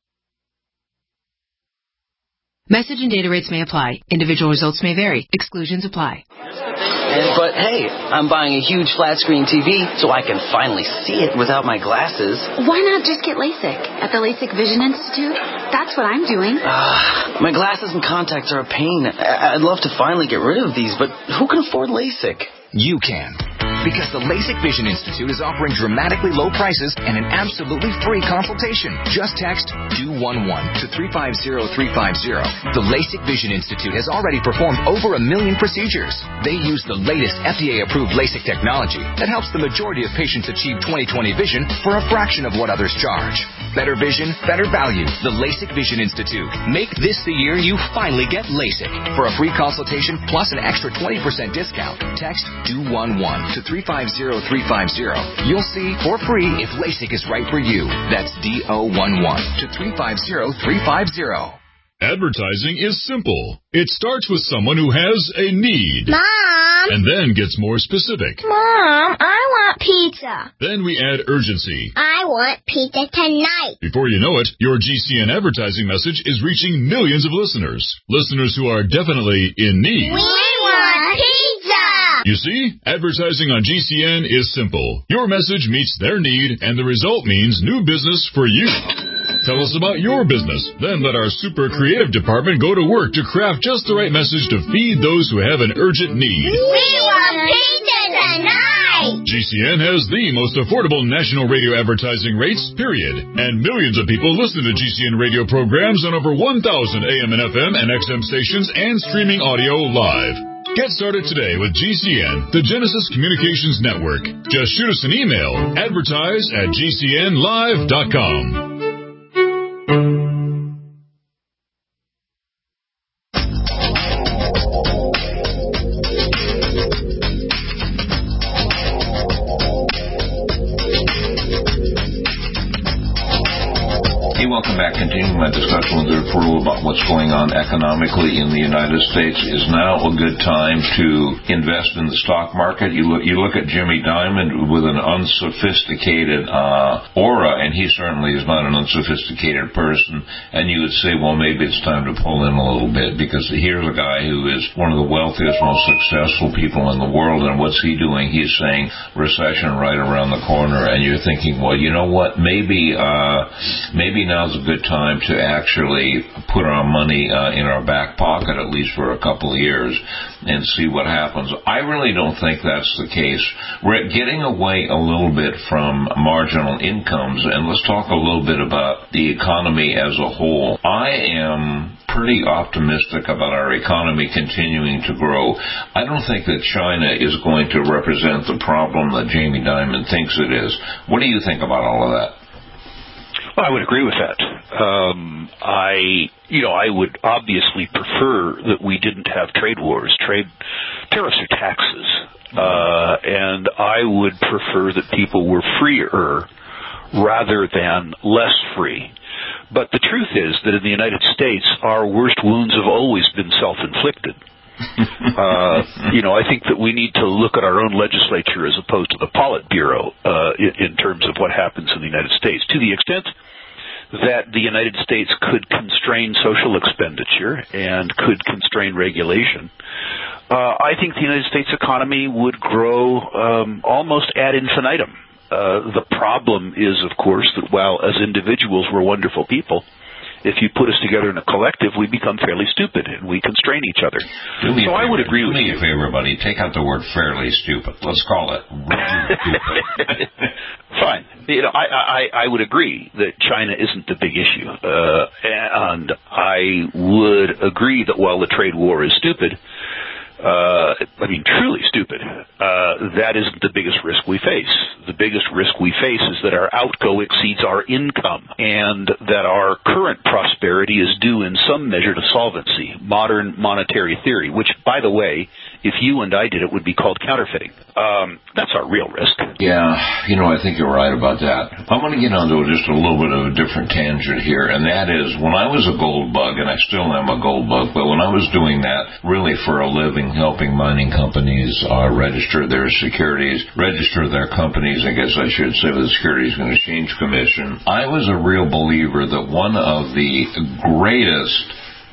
Message and data rates may apply. Individual results may vary. Exclusions apply. But hey, I'm buying a huge flat screen T V so I can finally see it without my glasses. Why not just get LASIK at the LASIK Vision Institute? That's what I'm doing. Uh, my glasses and contacts are a pain. I'd love to finally get rid of these, but who can afford LASIK? You can. Because the LASIK Vision Institute is offering dramatically low prices and an absolutely free consultation. Just text D O one one to three five zero three five zero. The LASIK Vision Institute has already performed over a million procedures. They use the latest F D A-approved LASIK technology that helps the majority of patients achieve twenty twenty vision for a fraction of what others charge. Better vision, better value. The LASIK Vision Institute. Make this the year you finally get LASIK. For a free consultation plus an extra twenty percent discount, text D O one one to three five zero three five zero. You'll see for free if LASIK is right for you. That's D O one one to three five zero three five zero. Advertising is simple. It starts with someone who has a need. Mom! And then gets more specific. Mom, I want pizza. Then we add urgency. I want pizza tonight. Before you know it, your G C N advertising message is reaching millions of listeners. Listeners who are definitely in need. We want pizza! You see, advertising on G C N is simple. Your message meets their need, and the result means new business for you. Tell us about your business. Then let our super creative department go to work to craft just the right message to feed those who have an urgent need. We want pizza tonight! G C N has the most affordable national radio advertising rates, period. And millions of people listen to G C N radio programs on over one thousand A M and F M and X M stations and streaming audio live. Get started today with G C N, the Genesis Communications Network. Just shoot us an email, advertise at G C N live dot com. Welcome back. Continuing my discussion with the reporter about what's going on economically in the United States. Is now a good time to invest in the stock market? You look, you look at Jimmy Dimon with an unsophisticated uh, aura, and he certainly is not an unsophisticated person, and you would say, well, maybe it's time to pull in a little bit, because here's a guy who is one of the wealthiest, most successful people in the world, and what's he doing? He's saying recession right around the corner, and you're thinking, well, you know what, maybe uh, maybe now's a good time to actually put our money uh, in our back pocket, at least for a couple of years, and see what happens. I really don't think that's the case. We're getting away a little bit from marginal incomes, and let's talk a little bit about the economy as a whole. I am pretty optimistic about our economy continuing to grow. I don't think that China is going to represent the problem that Jamie Dimon thinks it is. What do you think about all of that? Well, I would agree with that. Um, I, you know, I would obviously prefer that we didn't have trade wars. Trade tariffs are taxes, uh, and I would prefer that people were freer rather than less free. But the truth is that in the United States, our worst wounds have always been self-inflicted. uh, you know, I think that we need to look at our own legislature as opposed to the Politburo uh, in, in terms of what happens in the United States. To the extent that the United States could constrain social expenditure and could constrain regulation, uh, I think the United States economy would grow um, almost ad infinitum. Uh, the problem is, of course, that while as individuals we're wonderful people, if you put us together in a collective, we become fairly stupid and we constrain each other. Do me so a favor, I would agree do with me you. a favor, buddy. Take out the word fairly stupid. Let's call it really stupid. Fine. You know, I, I, I would agree that China isn't the big issue. Uh, and I would agree that while the trade war is stupid, Uh, I mean, truly stupid, uh, that isn't the biggest risk we face. The biggest risk we face is that our outgo exceeds our income and that our current prosperity is due in some measure to solvency, modern monetary theory, which, by the way, if you and I did it, would be called counterfeiting. Um, that's our real risk. Yeah, you know, I think you're right about that. I want to get onto just a little bit of a different tangent here, and that is when I was a gold bug, and I still am a gold bug, but when I was doing that really for a living, helping mining companies uh, register their securities, register their companies, I guess I should say, with the Securities and Exchange Commission, I was a real believer that one of the greatest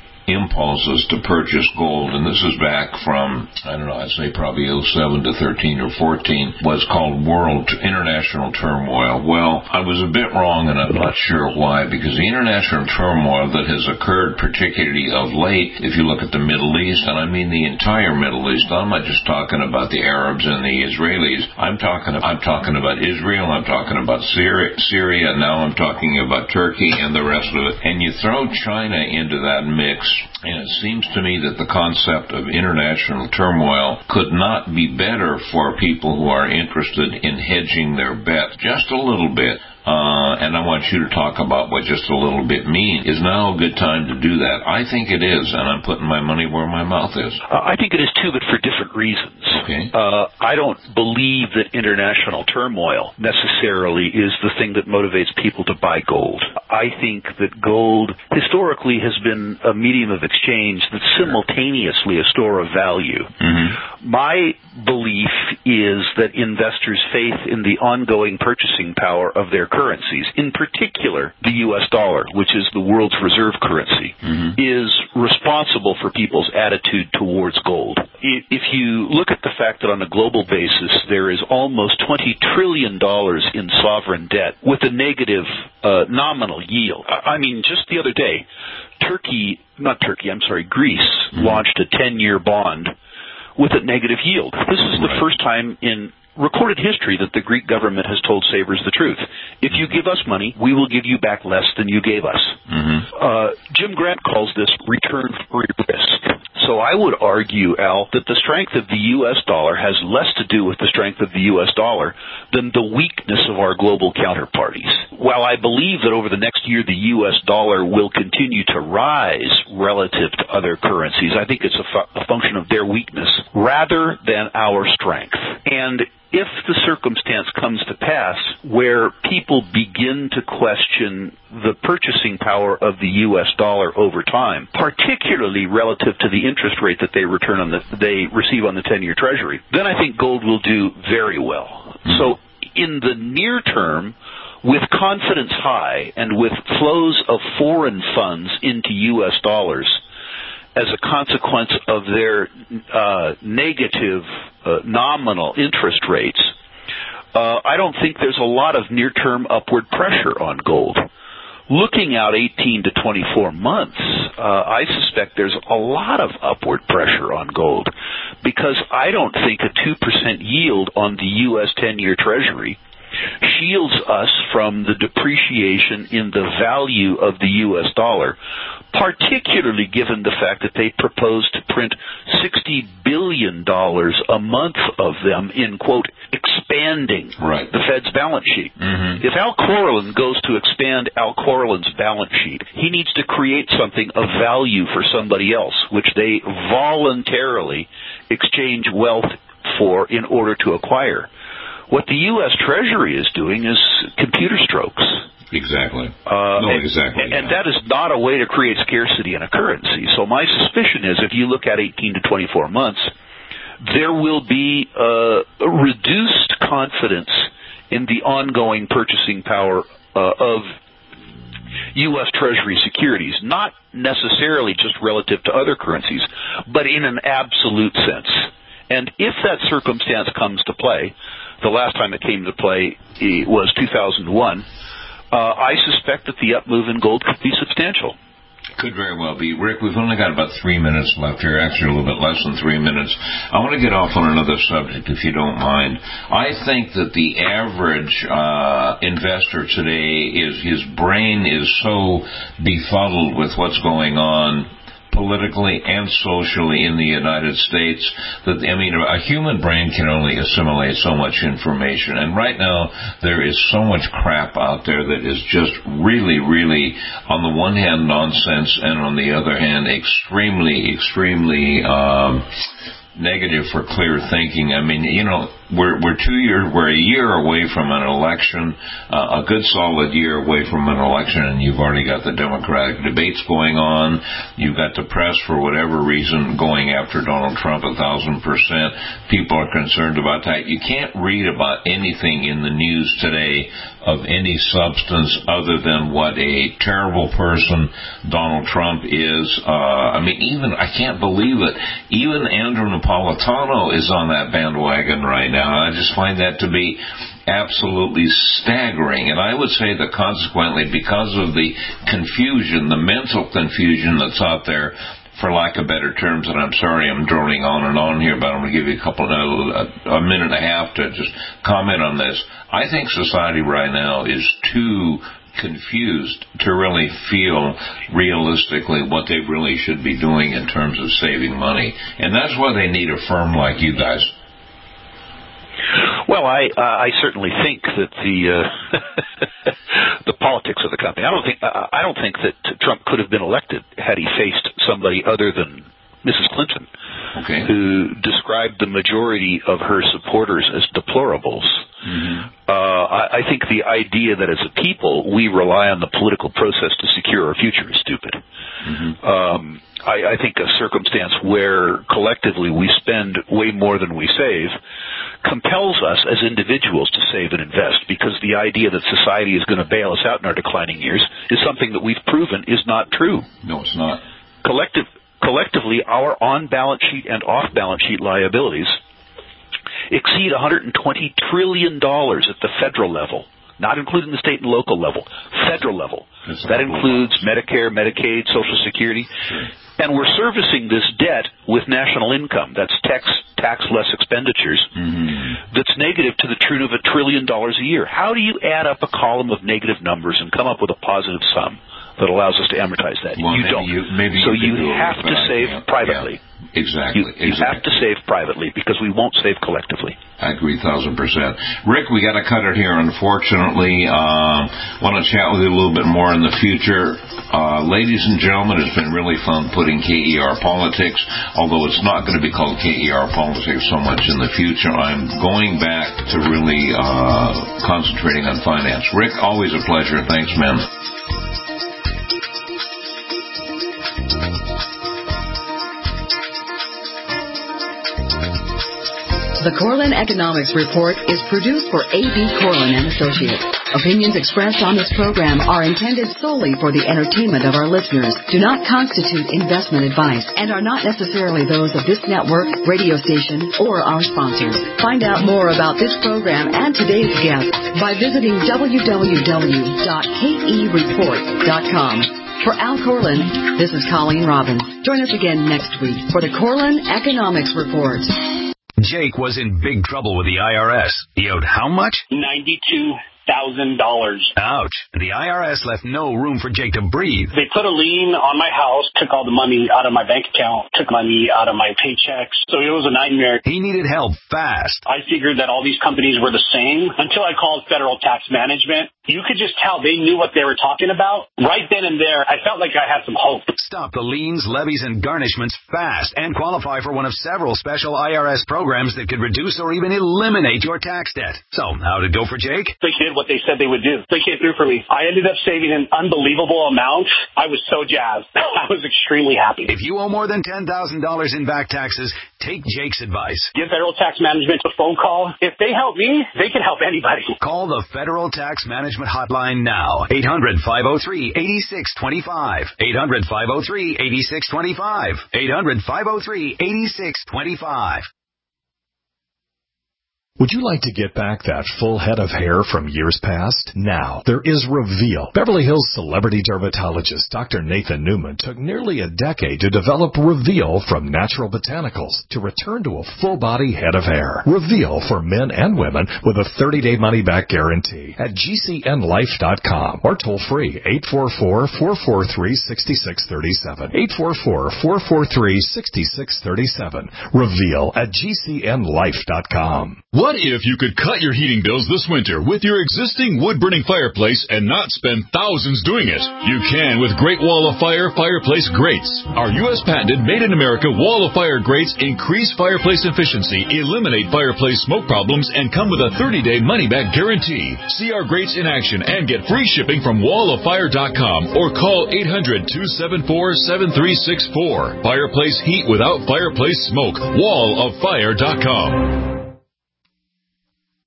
impulses to purchase gold, and this is back from, I don't know, I'd say probably oh seven to thirteen or fourteen, was called world international turmoil. Well, I was a bit wrong, and I'm not sure why, because the international turmoil that has occurred, particularly of late, if you look at the Middle East, and I mean the entire Middle East, I'm not just talking about the Arabs and the Israelis, I'm talking, I'm talking about Israel, I'm talking about Syria, Syria, now I'm talking about Turkey and the rest of it, and you throw China into that mix, and it seems to me that the concept of international turmoil could not be better for people who are interested in hedging their bet just a little bit. Uh, and I want you to talk about what just a little bit means. Is now a good time to do that? I think it is, and I'm putting my money where my mouth is. Uh, I think it is too, but for different reasons. Okay. Uh, I don't believe that international turmoil necessarily is the thing that motivates people to buy gold. I think that gold historically has been a medium of exchange that's simultaneously a store of value. Mm-hmm. My belief is that investors' faith in the ongoing purchasing power of their currencies, in particular the U S dollar, which is the world's reserve currency, mm-hmm. is responsible for people's attitude towards gold. If you look at the fact that on a global basis there is almost twenty trillion dollars in sovereign debt with a negative uh, nominal yield. I mean, just the other day, Turkey, not Turkey, I'm sorry, Greece mm-hmm. launched a ten-year bond with a negative yield. This is the right. first time in recorded history that the Greek government has told savers the truth. If you give us money, we will give you back less than you gave us. Mm-hmm. Uh, Jim Grant calls this return-free risk. So I would argue, Al, that the strength of the U S dollar has less to do with the strength of the U S dollar than the weakness of our global counterparties. While I believe that over the next year the U S dollar will continue to rise relative to other currencies, I think it's a, fu- a function of their weakness rather than our strength. And if the circumstance comes to pass where people begin to question the purchasing power of the U S dollar over time, particularly relative to the interest rate that they return on the they receive on the ten-year Treasury, then I think gold will do very well. Mm-hmm. So in the near term, with confidence high and with flows of foreign funds into U S dollars as a consequence of their uh, negative uh, nominal interest rates, uh, I don't think there's a lot of near-term upward pressure on gold. Looking out eighteen to twenty-four months, uh, I suspect there's a lot of upward pressure on gold because I don't think a two percent yield on the U S ten-year Treasury shields us from the depreciation in the value of the U S dollar, particularly given the fact that they propose to print sixty billion dollars a month of them in, quote, expanding right. the Fed's balance sheet. Mm-hmm. If Al Corlin goes to expand Al Corlin's balance sheet, he needs to create something of value for somebody else, which they voluntarily exchange wealth for in order to acquire. What the U S Treasury is doing is computer strokes. Exactly. Uh, no, and, exactly. And yeah. that is not a way to create scarcity in a currency. So my suspicion is if you look at eighteen to twenty-four months, there will be uh, a reduced confidence in the ongoing purchasing power uh, of U S Treasury securities, not necessarily just relative to other currencies, but in an absolute sense. And if that circumstance comes to play, the last time it came to play was two thousand one, uh, I suspect that the up move in gold could be substantial. Could very well be. Rick, we've only got about three minutes left here, actually a little bit less than three minutes. I want to get off on another subject, if you don't mind. I think that the average uh, investor today, is his brain is so befuddled with what's going on politically and socially in the United States that, I mean, a human brain can only assimilate so much information. And right now, there is so much crap out there that is just really, really, on the one hand, nonsense, and on the other hand, extremely, extremely, um, negative for clear thinking. I mean, you know, we're we're two years, we're a year away from an election, uh, a good solid year away from an election, and you've already got the Democratic debates going on. You've got the press, for whatever reason, going after Donald Trump a thousand percent. People are concerned about that. You can't read about anything in the news today of any substance other than what a terrible person Donald Trump is. Uh, I mean, even, I can't believe it, even Andrew Napolitano is on that bandwagon right now. I just find that to be absolutely staggering. And I would say that consequently, because of the confusion, the mental confusion that's out there, for lack of better terms, and I'm sorry I'm droning on and on here, but I'm going to give you a couple, a, a minute and a half to just comment on this. I think society right now is too confused to really feel realistically what they really should be doing in terms of saving money. And that's why they need a firm like you guys. Well, I uh, I certainly think that the uh, the politics of the company. I don't think uh, I don't think that Trump could have been elected had he faced somebody other than Missus Clinton, okay, who described the majority of her supporters as deplorables. Mm-hmm. Uh, I, I think the idea that as a people we rely on the political process to secure our future is stupid. Mm-hmm. Um, I, I think a circumstance where collectively we spend way more than we save compels us as individuals to save and invest, because the idea that society is going to bail us out in our declining years is something that we've proven is not true. No, it's not. Collective, collectively, our on-balance sheet and off-balance sheet liabilities exceed one hundred twenty trillion dollars at the federal level, not including the state and local level, federal level. That includes Medicare, Medicaid, Social Security. Sure. And we're servicing this debt with national income, that's tax, tax less expenditures, mm-hmm. that's negative to the tune of a trillion dollars a year. How do you add up a column of negative numbers and come up with a positive sum that allows us to amortize that? Well, you maybe don't. You, maybe so you, you have to save yeah, privately. Yeah. Exactly. You, you exactly. have to save privately because we won't save collectively. I agree, thousand percent. Rick, we got to cut it here, unfortunately. Um, want to chat with you a little bit more in the future. Uh, ladies and gentlemen, it's been really fun putting K E R Politics, although it's not going to be called K E R Politics so much in the future. I'm going back to really uh, concentrating on finance. Rick, always a pleasure. Thanks, man. The Corlin Economics Report is produced for A B. Corlin and Associates. Opinions expressed on this program are intended solely for the entertainment of our listeners, do not constitute investment advice, and are not necessarily those of this network, radio station, or our sponsors. Find out more about this program and today's guests by visiting w w w dot k e report dot com. For Al Corlin, this is Colleen Robbins. Join us again next week for the Corlin Economics Report. Jake was in big trouble with the I R S. He owed how much? ninety-two thousand dollars. Ouch. The I R S left no room for Jake to breathe. They put a lien on my house, took all the money out of my bank account, took money out of my paychecks. So it was a nightmare. He needed help fast. I figured that all these companies were the same until I called Federal Tax Management. You could just tell they knew what they were talking about. Right then and there, I felt like I had some hope. Stop the liens, levies, and garnishments fast and qualify for one of several special I R S programs that could reduce or even eliminate your tax debt. So, how'd it go for Jake? They did what they said they would do. They came through for me. I ended up saving an unbelievable amount. I was so jazzed. I was extremely happy. If you owe more than ten thousand dollars in back taxes, take Jake's advice. Give Federal Tax Management a phone call. If they help me, they can help anybody. Call the Federal Tax Management Hotline now. eight hundred, five oh three, eight six two five. eight hundred, five oh three, eight six two five. eight hundred, five oh three, eight six two five. Would you like to get back that full head of hair from years past? Now, there is Reveal. Beverly Hills celebrity dermatologist Doctor Nathan Newman took nearly a decade to develop Reveal from natural botanicals to return to a full-body head of hair. Reveal for men and women with a thirty-day money-back guarantee at G C N life dot com or toll-free eight four four, four four three, six six three seven. eight four four, four four three, six six three seven. Reveal at G C N life dot com. What What if you could cut your heating bills this winter with your existing wood-burning fireplace and not spend thousands doing it? You can with Great Wall of Fire fireplace grates. Our U S patented made-in-America Wall of Fire grates increase fireplace efficiency, eliminate fireplace smoke problems, and come with a thirty-day money-back guarantee. See our grates in action and get free shipping from wall of fire dot com or call eight hundred, two seven four, seven three six four. Fireplace heat without fireplace smoke. wall of fire dot com.